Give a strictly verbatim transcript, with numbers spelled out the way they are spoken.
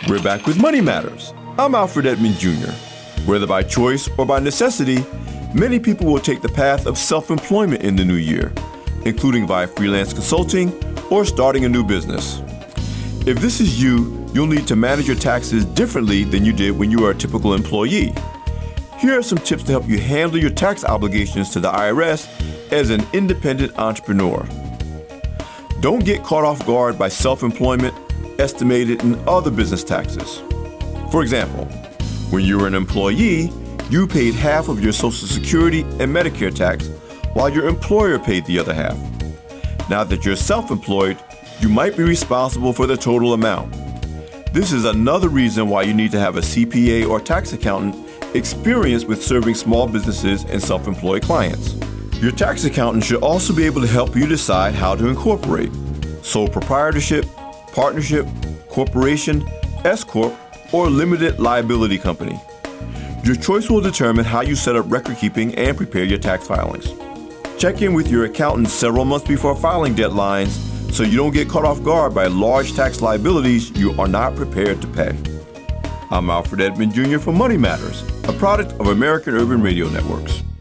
We're back with Money Matters. I'm Alfred Edmond Junior Whether by choice or by necessity, many people will take the path of self-employment in the new year, including via freelance consulting or starting a new business. If this is you, you'll need to manage your taxes differently than you did when you were a typical employee. Here are some tips to help you handle your tax obligations to the I R S as an independent entrepreneur. Don't get caught off guard by self-employment, estimated, and other business taxes. For example, when you were an employee, you paid half of your Social Security and Medicare tax, while your employer paid the other half. Now that you're self-employed, you might be responsible for the total amount. This is another reason why you need to have a C P A or tax accountant experienced with serving small businesses and self-employed clients. Your tax accountant should also be able to help you decide how to incorporate sole proprietorship, partnership, corporation, S-corp, or limited liability company. Your choice will determine how you set up record keeping and prepare your tax filings. Check in with your accountant several months before filing deadlines so you don't get caught off guard by large tax liabilities you are not prepared to pay. I'm Alfred Edmond Junior for Money Matters, a product of American Urban Radio Networks.